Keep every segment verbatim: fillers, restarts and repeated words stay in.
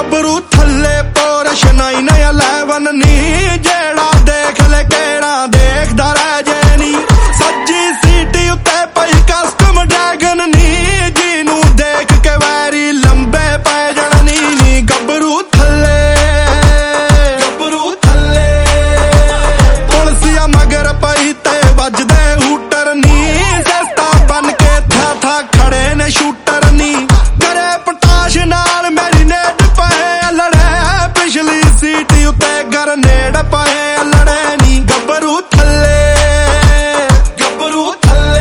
ਗੱਭਰੂ ਥੱਲੇ porch ਨਾइन eleven नी ਜਿਹੜਾ ਦੇਖ ਲੈ ਕਿਹੜਾ ਦੇਖਦਾ ਰਹਿ ਜੇ ਨੀ ਸੱਜੀ ਸੀਟੀ ਉੱਤੇ ਪਈ ਕਸਟਮ ਡਰੈਗਨ ਨੀ ਜਿਹਨੂੰ ਦੇਖ ਕੇ ਵੈਰੀ ਲੰਬੇ ਪੈ ਜਾਣ ਨੀ ਨੀ ਗੱਭਰੂ ਥੱਲੇ ਗੱਭਰੂ ਥੱਲੇ ਪੁਲਸੀਆ ਮਗਰ ਪਈ ਤੇ ਵੱਜਦੇ ਹੂਟਰ ਨੀ ਸਸਤਾ ਬਣ ਕੇ ਥਾ ਥਾ ਖੜੇ ਨੇ ਸ਼ੂਟਰ ਨੀ ਕਰੇ ਪਟਾਸ਼ ਨਾਲ ਮੇਰੀ ਨੇੜ ਪਏ ਲੜੇ ਪਿਛਲੀ ਸੀਟ ਉੱਤੇ ਗਰਨੇਡ ਪਏ ਲੜੇ ਨੀ ਗੱਭਰੂ ਥੱਲੇ ਗੱਭਰੂ ਥੱਲੇ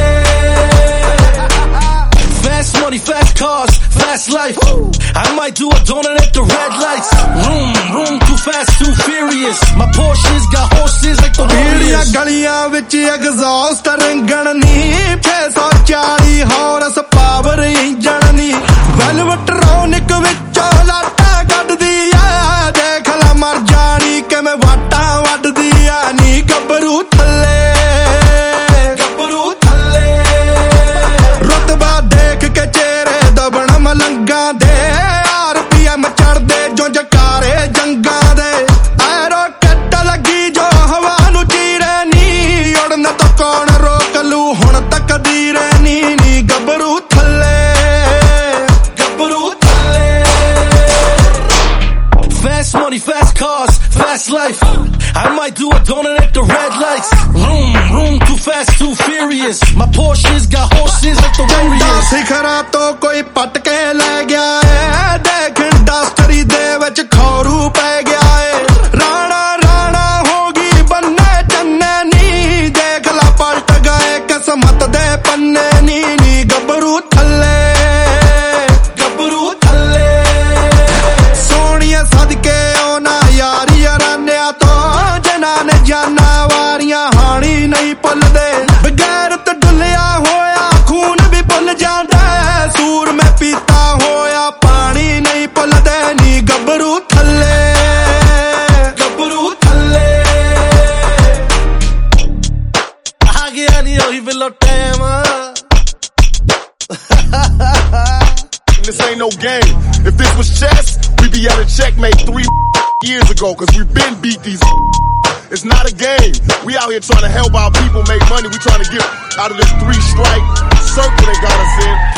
Fast money, fast cars, fast life. I might do a donut at the red lights. Room, room, too fast, too furious. My Porsches got horses like the Warriors. ਗਲੀਆਂ ਵਿੱਚ ਐਗਜ਼ੌਸਟ ਰੰਗਣ ਨੀ ਛੇ ਸੌ ਚਾਲੀ ਹੌਰਸ ਪਾਵਰ ਇੰਜਣ ਨੀ velvet ਰੌਨਕ ਵਿੱਚੋਂ ਲਾਟਾ ਕੱਢਦੀ ਆ ਦੇਖ ਲੈ ਮਰ ਜਾਣੀ ਕਿਵੇਂ ਵਾਟਾਂ ਵੱਢਦੀ ਆ ਨੀ ਗੱਭਰੂ ਥੱਲੇ ਗੱਭਰੂ ਥੱਲੇ ਰੁਤਬਾ ਦੇਖ ਕੇ ਚਿਹਰੇ ਦਬਣ ਮਲੰਗਾਂ ਦੇ ਆਰ ਪੀ ਐਮ ਚੜਦੇ ਜੋ ਜਕਾਰੇ ਜੰਗਾਂ ਦੇ ਐਰੋਕਟ ਲੱਗੀ ਜੋ ਹਵਾ ਨੂੰ ਚੀਰੇ ਨੀ ਉੜਨ ਤੋਂ ਕੌਣ ਰੋਕ ਲੂ ਹੁਣ ਤਕਦੀਰ ਨੀ ਨੀ ਗੱਭਰੂ ਥੱਲੇ ਗੱਭਰੂ ਥੱਲੇ Fast money, fast cars, fast life. I might do a donut at the red lights. Room, room, too fast, too furious. My Porsches got horses like the Warriors. ਸਿਖਰਾਂ ਤੋਂ ਕੋਈ ਪੱਟ ਕੇ ਲੈ ਗਿਆ ਏ ਦੇਖ ਇੰਡਸਟਰੀ ਦੇ ਵਿੱਚ ਖੌਰੂ ਪੈ ਗਿਆ ਏ ਰਾਣਾ ਰਾਣਾ ਹੋ ਗਈ ਬੰਨੇ ਚੰਨੇ ਨੀ ਦੇਖ ਲਾ ਪਲਟ ਗਏ ਕਿਸਮਤ ਦੇ ਪੰਨੇ ਨੀ ਨੀ ਗੱਭਰੂ ਥੱਲੇ ਗੱਭਰੂ ਥੱਲੇ ਸੋਹਣੀਆਂ ਸਦਕੇ ਉਹਨਾਂ ਯਾਰੀ ਯਾਰਾਨਿਆਂ ਤੋਂ ਜਿਨ੍ਹਾਂ ਨੇ ਜਾਨਾਂ ਵਾਰੀਆਂ ਹਾਣੀ ਨਹੀਂ ਭੁੱਲਦੇ ਬਗੈਰਤ ਡੁੱਲਿਆ ਹੋਇਆ ਖੂਨ ਵੀ ਭੁੱਲ ਜਾਂਦਾ ਸੂਰ ਮੈਂ ਪੀਤਾ ਹੋਇਆ ਪਾਣੀ ਨਹੀਂ ਭੁੱਲਦੇ ਨੀ ਗੱਭਰੂ ਥੱਲੇ ਗੱਭਰੂ ਥੱਲੇ ਆ ਗਿਆ ਨੀ ਉਹੀ ਬਿੱਲੋ time This ain't no game. If this was chess, we'd be at a checkmate three years ago, cause we've been beat these. It's not a game. We out here trying to help our people make money. We trying to get out of this three strike circle they got us in.